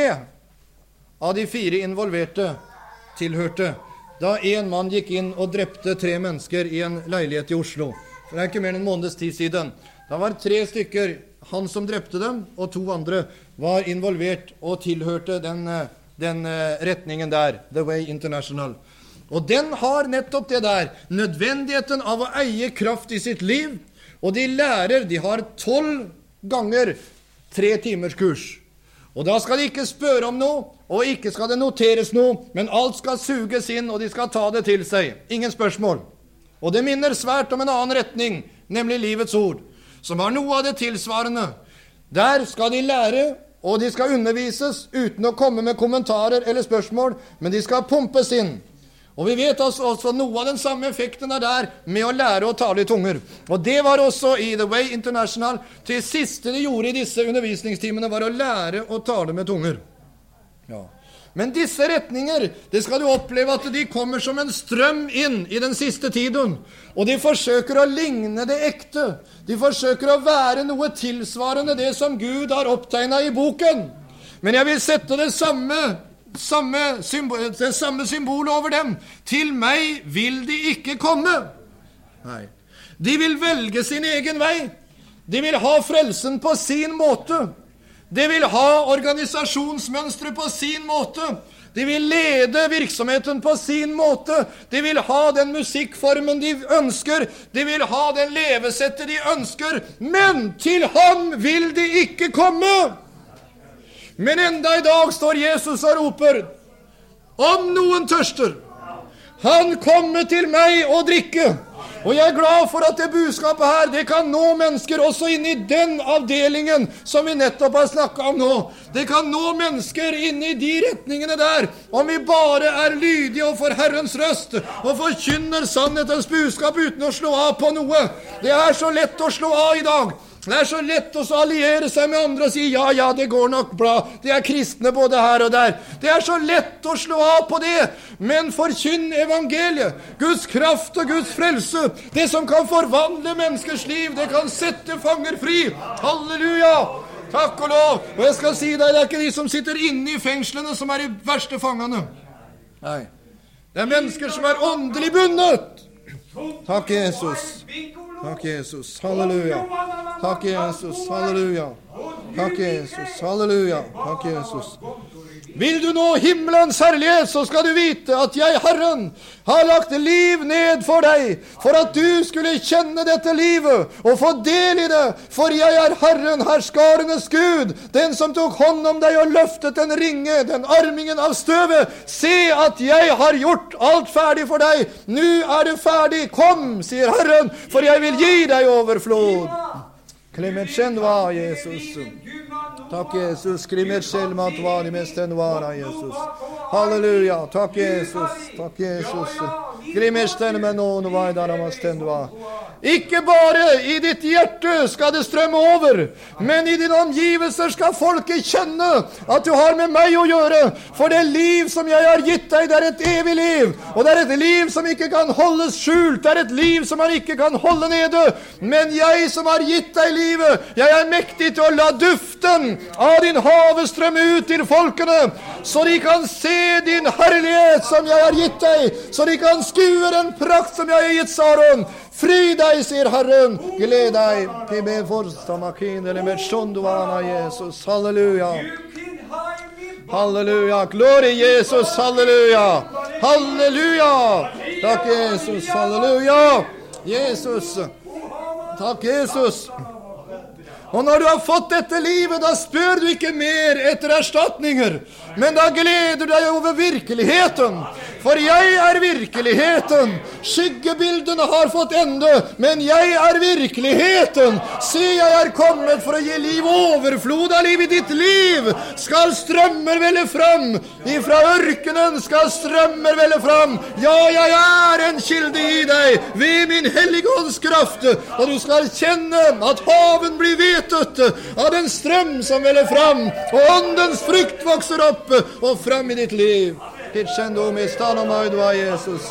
av de fire involverte tilhørte, da en mann gikk inn og drepte tre mennesker i en leilighet i Oslo. For det er ikke mer enn en måneds tid siden. Da var tre stykker, han som drepte dem, og to andre var involvert og tilhørte den, den retningen der, The Way International. Og den har nettopp det der, nødvendigheten av å eie kraft i sitt liv, og de lærer, de har tolv ganger tre timers kurs. Og da skal de ikke spørre om noe, og ikke skal det noteres noe, men alt skal suges inn, og de skal ta det til seg. Ingen spørsmål. Og det minner svært om en annen retning, nemlig livets ord, som har noe av det tilsvarende. Der skal de lære, og de skal undervises uten å komme med kommentarer eller spørsmål, men de skal pumpes inn. Og vi vet også, også noe av den samme effekten er der med å lære å tale i tunger. Og det var også i The Way International. Til siste de gjorde i disse undervisningstimene var å lære å tale med tunger. Ja. Men disse retninger, det skal du oppleve at de kommer som en strøm inn i den siste tiden. Og de forsøker å ligne det ekte. De forsøker å være noe tilsvarende det som Gud har opptegnet i boken. Men jeg vil sette det samme Samme symbol, det samme symbol over dem. Til meg vil de ikke komme. Nei. De vil velge sin egen vei. De vil ha frelsen på sin måte. De vil ha organisasjonsmønstre på sin måte. De vil lede virksomheten på sin måte. De vil ha den musikkformen de ønsker. De vil ha den levesettet de ønsker. Men til ham vil de ikke komme. Men enda i dag står Jesus og roper, Om noen tørster, han kommer til meg og drikke. Og jeg er glad for at det budskapet her, det kan nå mennesker også inn i den avdelingen som vi nettopp har snakket om nå. Det kan nå mennesker inn i de retningene der, om vi bare er lydige og for Herrens røst, og forkynner sannhetens budskap uten å slå av på noe. Det er så lett å slå av i dag. Det er så lett å alliere seg med andre og si, ja, ja, det går nok bra. Det er kristne både her og der. Det er så lett å slå av på det. Men forkynn evangeliet, Guds kraft og Guds frelse, det som kan forvandle menneskers liv, det kan sette fanger fri. Halleluja! Takk og lov. Og jeg skal si deg, det er ikke de som sitter inne i fengslene som er de verste fangene. Nei. Det er mennesker som er åndelig bundet. Takk, Jesus. Takk, Jesus. Halleluja. Takk, Jesus. Halleluja. Takk, Jesus. Halleluja. Takk, Jesus. Vil du nå himmelens herlighet, så skal du vite at jeg, Herren, har lagt liv ned for deg, for at du skulle kjenne dette livet og få del i det. For jeg er Herren, herskarenes Gud, den som tok hånd om deg og løftet den ringe, den armingen av støvet. Se at jeg har gjort alt ferdig for deg. Nå er det ferdig. Kom, sier Herren, for jeg vil gi deg overflod. Klimet kjennva, Jesus. Takk, Jesus. Klimet kjellmat var i mest enn vara, Jesus. Halleluja. Takk, Jesus. Takk, Jesus. Klimet stenne med noen vei der av mest enn var. Ikke bare i ditt hjerte skal det strømme over, men i dine omgivelser skal folket kjenne at du har med meg å gjøre. For det liv som jeg har gitt deg, det er et evig liv. Og det er et liv som ikke kan holdes skjult. Det er et liv som man ikke kan holde nede. Men jeg som har gitt deg livet, jeg er mektig til å la duften av din have strømme ut til folkene, så de kan se din herlighet som jeg har gitt deg, så de kan skue den prakt som jeg har gitt Saron. Fry deg, sier Herren, gled deg til med forstamakin eller med sjondovana, Jesus. Halleluja. Halleluja. Glory, Jesus. Halleluja. Halleluja. Takk, Jesus. Halleluja. Jesus. Takk, Jesus. Og når du har fått dette livet, da spør du ikke mer etter erstatninger, men da gleder du deg over virkeligheten. For jeg er virkeligheten. Skyggebildene har fått ende, men jeg er virkeligheten. Se, jeg er kommet for å gi liv. Overflod av liv i ditt liv skal strømmer velle fram. Ifra ørkenen skal strømmer velle fram. Ja, jeg er en kilde i deg ved min hellige ånds kraft. Og du skal kjenne at haven blir vetet av den strøm som veller fram, og åndens frukt vokser opp og fram i ditt liv. Kjendo med stanna majdva, Jesus.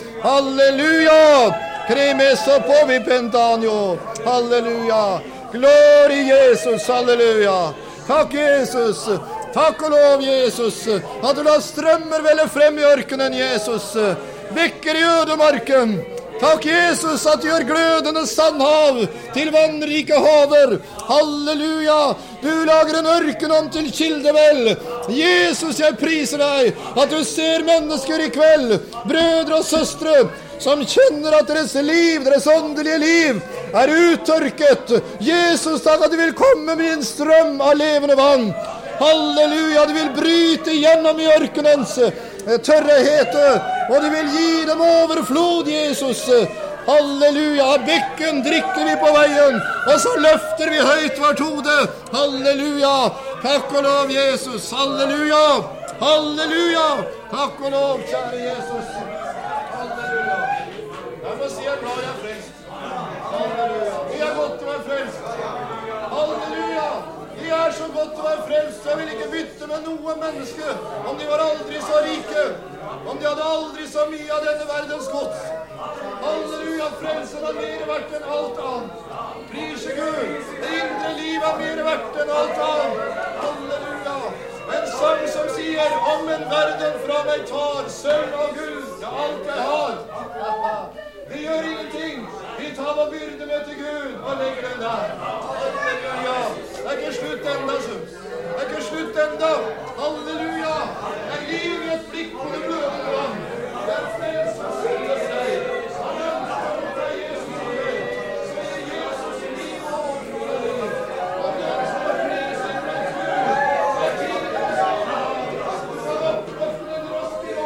Halleluja. Kremeso på vi pentanjo. Halleluja. Glory, Jesus. Halleluja. Takk, Jesus. Takk og lov, Jesus. At du la strømmer velle frem i ørkenen, Jesus. Vekker i ødemarken. Takk, Jesus, at du gjør glødende sandhav til vannrike haver. Halleluja. Du lager en ørken om til kildevel. Jesus, jeg priser deg at du ser mennesker i kveld, brødre og søstre, som kjenner at deres liv, deres åndelige liv, er uttørket. Jesus, takk at du vil komme med en strøm av levende vann. Halleluja, du vil bryte gjennom i ørkenens tørrhet, og du vil gi dem overflod, Jesus. Halleluja, av bekken drikker vi på veien, og så løfter vi høyt vårt hode. Halleluja, takk og lov, Jesus. Halleluja, halleluja, takk og lov, kjære Jesus. Halleluja. Jeg må si at nå er jeg frelst. Halleluja, vi er godt å være frelst. Halleluja. Vi er så godt å være frelst, så jeg vil ikke bytte med noe menneske, om de var aldri så rike, om de hadde aldri så mye av denne verdens gods. Halleluja, frelsen er mer verdt enn alt annet. Prise Gud, det indre liv er mer verdt enn alt annet. Halleluja, en sang som sier, om en verden fra meg tar, sølv og gull, ja, alt jeg har. Vi gjør ingenting. Vi tar vår byrde med til Gud og legger den der. Halleluja. Det er ikke slutt enda, søs. Det er ikke slutt enda. Halleluja. Det er liv i et blikk på det blødende vann. Det er frelse og sølge seg. Amen. Det er Jesus i liv. Så er Jesus i liv og overfor liv. Og den som er frelse med Gud, er til det samme. Du skal opploppe den rost i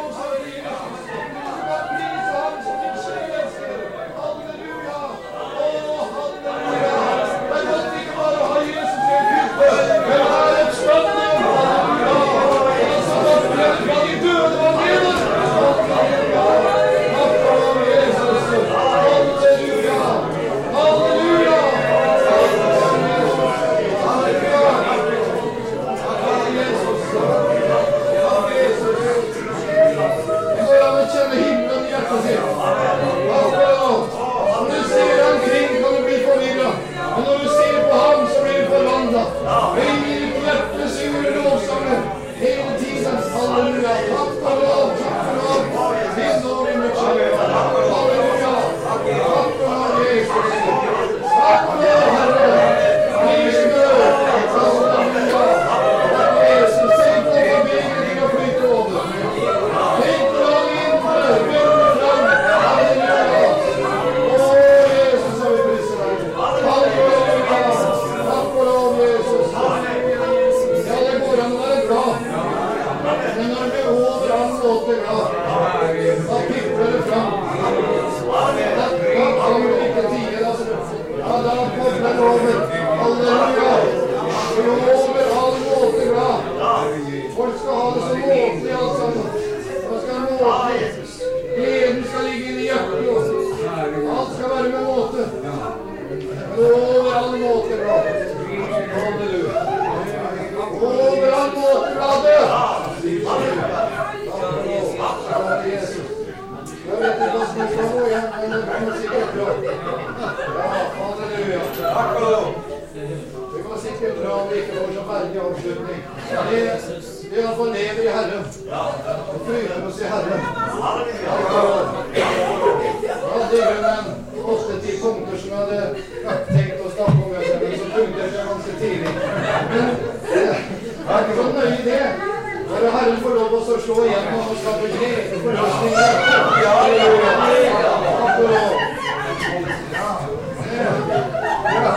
går sikkert bra. Ja, halleluja. Takk og lov. Det går sikkert bra om vi ikke får så ferdig avslutning. Vi, vi i hvert fall lever i Herren. Og fryder oss i Herren. Takk og lov. Ja, det er en åtte-ti punkter som jeg hadde tenkt å snakke om, men så punkter jeg ganske tidlig. Men jeg er ikke så nøye i det. Bare Herren får lov å slå igjennom og skape glede og forløsning. Ja, ja, ja. Takk og lov. Ja. Ja.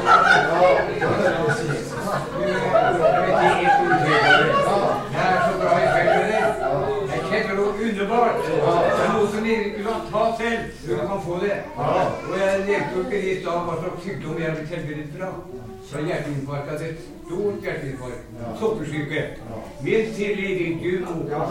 Det er så bra i feltet. Jeg kjenner noe underbart. Det er noe som du kan ta selv, så du kan få det. Og jeg levde jo ikke litt av hva slags sykdom jeg ble helbredet fra. Så hjerteinfarkt hadde et stort hjerteinfarkt. Sukkersyke. Min tillit i Gud.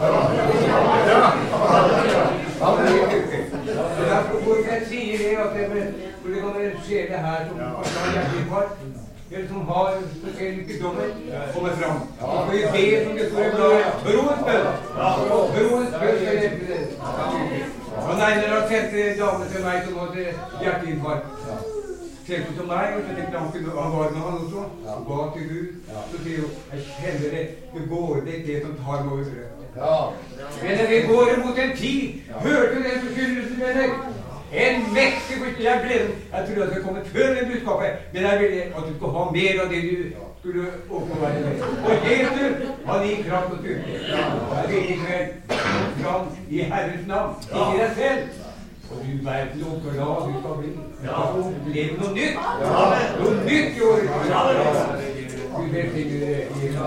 Så derfor jeg sier det at jeg hvor det kan være sjele her som har hjerteinfarkt, eller som har forskjellige sykdommer, kommer fram. Og vi ber som det står i bladet, troens bønn. Troens bønn skal hjelpe dere. Og Neiner har sendt dame til meg som hadde hjerteinfarkt. Tenkte til meg, og så tenkte han kunne han var med han også. Han ba til Gud. Så sier hun, jeg kjenner det, det går vekk det som tar meg over brødet. Men vi går imot en tid. Hørte du den forkynnelsen, venner? En mektig forkynnelse. Jeg ble, jeg tror at det kom før det budskapet, men jeg ville at du skulle ha mer av det du skulle oppnå med. Og Jesus, han gikk kraft og styrke. Jeg vil i kveld fram i Herrens navn, ikke deg selv. Og du vet noe glad du skal bli. Ja. Du lever noe nytt. Ja. Noe nytt i året. Ja. Du vet ikke det. Ja.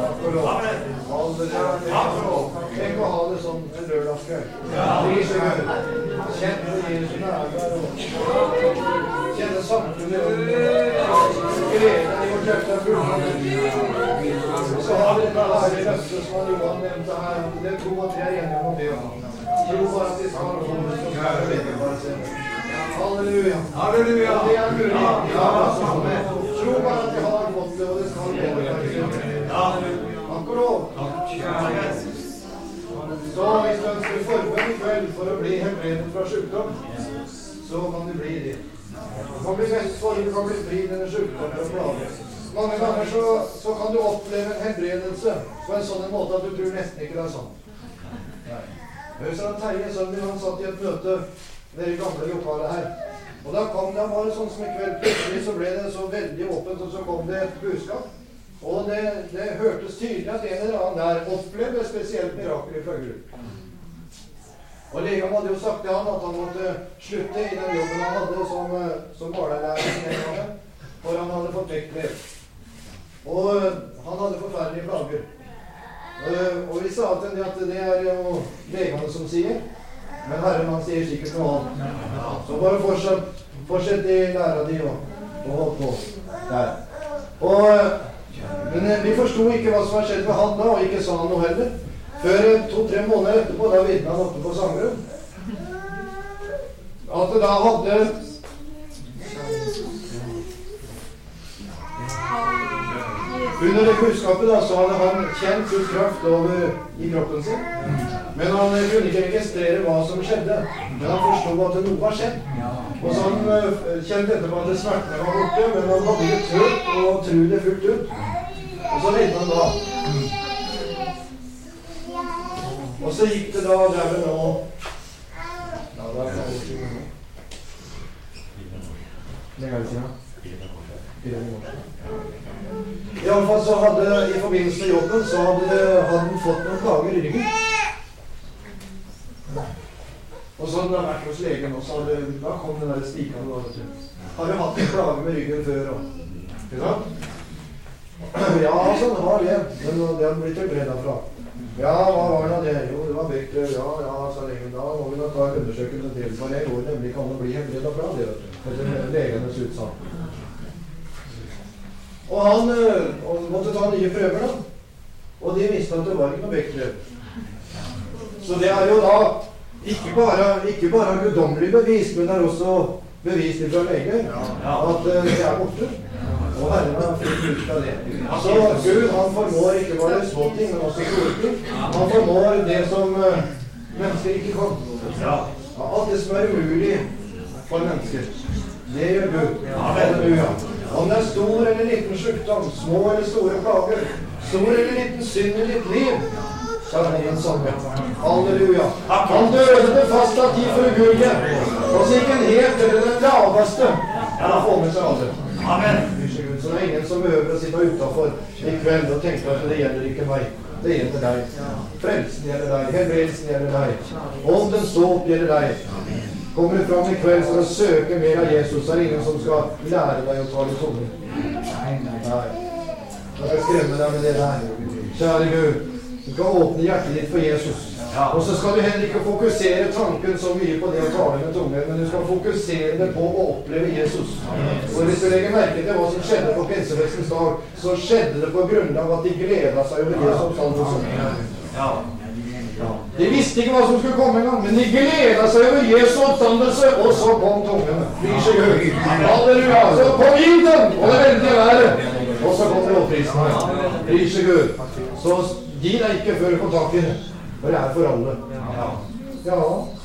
Tenk å ha det sånn en lørdagskveld. Ja. Kjenne Jesu nærvær og kjenne samfunnet og gleden i vårt hjerte er fullkomment. Så har vi dette her i løftet som Johan nevnte her. Det er to og tre enige om det. Tro bare at de skal ha noe som skal være bare selv. Halleluja. Halleluja. Det er mulig. Ja, tro bare at de har fått det, og det skal være. Takk og lov. Så hvis du ønsker forbønn i kveld for å bli helbredet fra sykdom, så kan du bli det. Du kan bli mest for, du kan bli fri denne sykdommen og plager. Mange ganger så, så kan du oppleve en helbredelse på en sånn måte at du tror nesten ikke det er sånn. Høystein Terje, sønnen min, han satt i et møte nede i gamle lokalet her. Og da kom det bare sånn som i kveld. Plutselig så ble det så veldig åpent, og så kom det et budskap. Og det, det hørtes tydelig at en eller annen der opplevde spesielt mirakel fra Gud. Og legen hadde jo sagt til han at han måtte slutte i den jobben han hadde som, som barnelærer, for han hadde fått vektlev. Og han hadde forferdelige plager. Uh, og vi sa til henne at det er jo legene som sier, men Herren han sier sikkert noe annet. Så bare fortsett, fortsett i læra di og, og hold på der. Og, men uh, vi forstod ikke hva som var skjedd med han da, og ikke sa han noe heller. Før uh, to-tre måneder etterpå, da vidde han oppe på Sangerød. At det da hadde under det budskapet da, så hadde han kjent full kraft over i kroppen sin. Men han kunne ikke registrere hva som skjedde. Men han forstod at noe var skjedd. Og så han uh, kjente etterpå at smertene var borte, men han hadde ikke tørt og tro det fullt ut. Og så redde han da. Og så gikk det da der vi nå. Ja, da er det ikke noe. Det er det siden. I alle fall så hadde, i forbindelse med jobben, så hadde, hadde han fått noen plager i ryggen. Og så hadde han vært hos legen, og så hadde, da kom den der stikene da, vet du. Har du hatt en plage med ryggen før, og, ikke sant? Ja, sånn har det, men det hadde blitt helbredet fra. Ja, hva var det det? Jo, det var Beckler, ja, ja, sa legen, da må vi da ta en undersøkelse til, for det går nemlig kan det bli helbredet fra det, vet du. Etter legenes utsatt. Og han og måtte ta nye prøver da. Og de visste at det var ikke noe Beckler. Så det er jo da ikke bare, ikke bare guddommelig bevis, men det er også bevis fra leger at det er borte. Og Herren har fritt ut av det. Så Gud, han formår ikke bare små ting, men også store ting. Han formår det som mennesker ikke kan. Alt det som er umulig for mennesker. Det gjør Gud. Halleluja. Om det er stor eller liten sykdom, små eller store plager, stor eller liten synd i ditt liv, så er han en samme. Halleluja. Han døde det faste tid for gulget, og så gikk han helt til den laveste. Han får med seg alle. Amen. Så det er ingen som behøver å sitte utenfor i kveld og tenke at det gjelder ikke meg. Det gjelder deg. Frelsen gjelder deg. Helbredelsen gjelder deg. Åndens dåp gjelder deg. Kommer du fram i kveld for å søke mer av Jesus, så er det ingen som skal lære deg å ta det tunge. Nei. Jeg skal skremme deg med det der. Kjære Gud, du skal åpne hjertet ditt for Jesus. Og så skal du heller ikke fokusere tanken så mye på det å tale med tunge, men du skal fokusere det på å oppleve Jesus. Og hvis du legger merke til hva som skjedde på pinsefestens dag, så skjedde det på grunn av at de gledet seg over det som sant og sånn. Ja. De visste ikke hva som skulle komme en gang, men de gledet seg over Jesu oppstandelse, og så kom tungene. Pris og Gud. Halleluja. Så kom i den, og det veldige været. Og så kom lovprisene. Pris og Gud. Så gi deg ikke før du får tak i det. For det er for alle. Ja. Ja.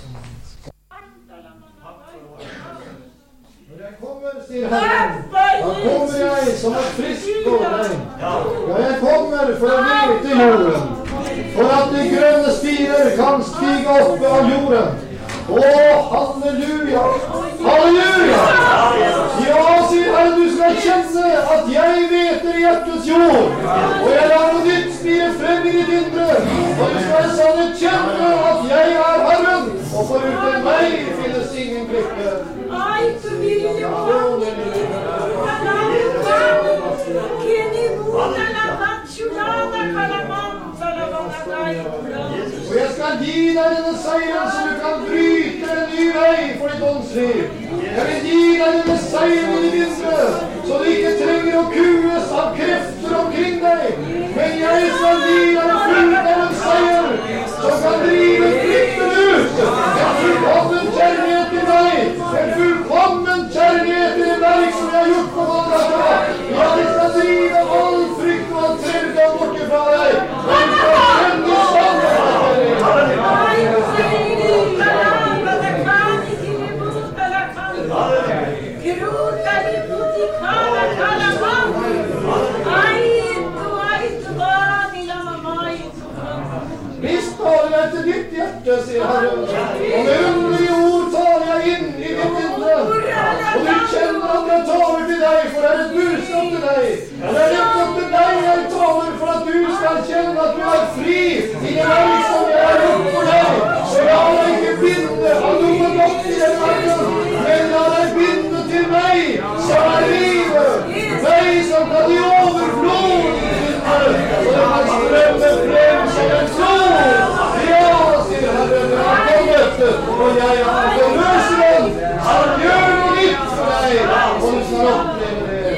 Når jeg kommer, sier Herren, da kommer jeg som et friskt gårdregn. Ja, jeg kommer for å hvile jorden, for at de grønne spirer kan stige opp av jorden. Åh, halleluja! Halleluja! Ja, sier Herren, du skal kjenne at jeg veter hjertets jord, og jeg lar noe nytt spire frem i ditt indre, og du skal sannelig kjenne at jeg er Herren, og foruten meg finnes ingen klippe. Ai, tu vive o Og jeg skal gi deg denne seieren så du kan bryte en ny vei for ditt åndsliv. Jeg vil gi deg denne seieren i ditt indre, så du ikke trenger å kues av krefter omkring deg. Men jeg skal gi deg en fullkommen seier, som kan drive frykten ut. En fullkommen kjærlighet til deg. En fullkommen kjærlighet til det verk som jeg har gjort på Golgata. Ja, de skal drive all frykt og all trevdom borte fra deg. Men du skal kjenne standard. Visst taler jeg til ditt hjerte, sier Herren, og med underlige ord taler jeg inn i ditt indre, og du kjenner at jeg taler til deg, for det er et budskap til deg, og det er nettopp til deg jeg taler, for at du skal kjenne at du er fri i det verk som jeg har gjort for deg. Så la deg ikke binde av noe godt i den verden, men la deg binde til meg, som er livet, meg som kan i overflod i ditt indre, og det kan strømme frem som en sol. Ja, sier Herren, jeg har kommet, og jeg har forløst den. Han gjør noe nytt for deg, og du skal oppleve det.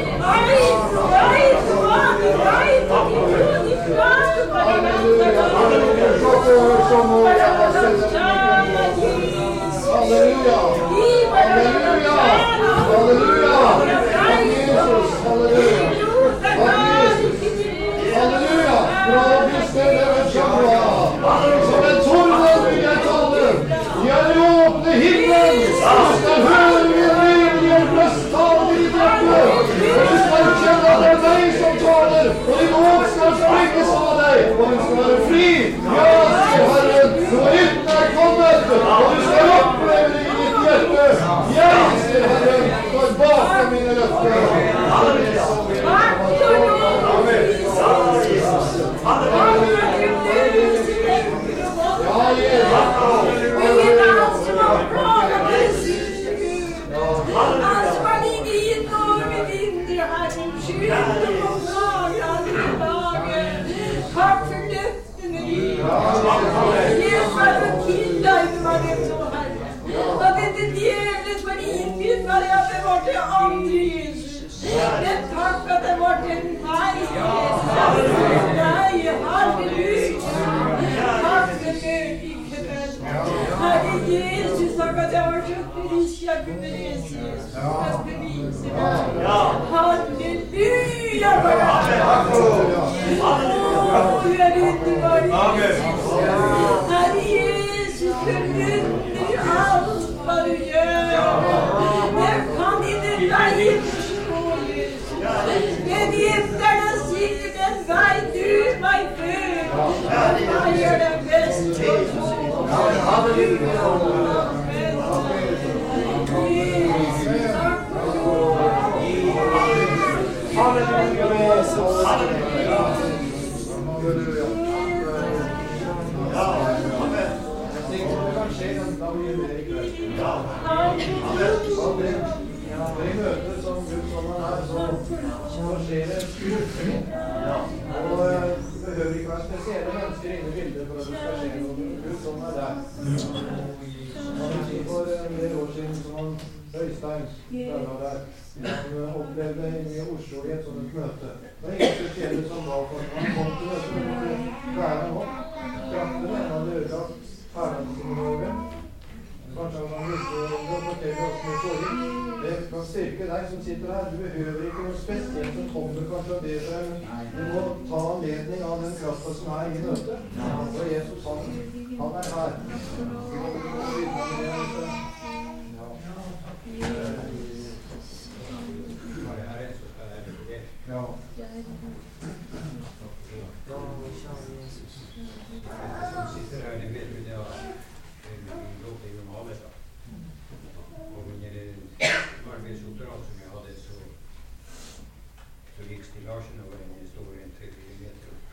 Halleluja, halleluja, halleluja, halleluja, Jesus, halleluja, halleluja, bra beskjed over Shabba, som en torden vil jeg tale, jeg åpner himmelen, du skal høre min rydlige brøsttale i ditt hjerte, og du skal kjenne at det er meg som taler, og din åk skal sprenges av deg, og du skal være fri. Ja, sier Herren, noe nytt er kommet, og du skal oppleve det i ditt hjerte. Jeg, sier Herren, står bak mine løfter. Ja, Jesus. Takk for løftene dine. Jesus var for til deg, du var det så Herre. At dette djevelet var innbytt meg at det var til andre Jesus. Men takk at det var til meg, Jesus. Nei, halleluja. Takk for møtigheten. Herre Jesus, takk at jeg var så frisk jeg kunne lese Jesus. Jeg beviser deg. Halleluja. Åh, du er underbar Jesus. Herre Jesus, forundrer alt hva du gjør. For i møtet som Guds ånd er, så, så skjer det plutselig. Og det behøver ikke være spesielle mennesker inne i bildet for at det skal skje noe. Guds ånd er der. For en del år siden som han Øystein der var der. Han opplevde i Oslo i et sånt møte. Det var ingen spesielle som var for han kom til møte og være nå. Kraften han hadde ødelagt herren sin over. Kanskje han har lyst til å fortelle oss med forrige. Det kan styrke deg som sitter her. Du behøver ikke noe spesielt som kommer kanskje av det seg. Du må ta anledning av den kraften som er i møtet. For Jesus han, han er her. Ja. Som sitter her, det vet vi det var låt i normalet da. Og under varmhetsoppdrag som jeg hadde, så, så gikk stilasjen over en stor en tre kilometer opp.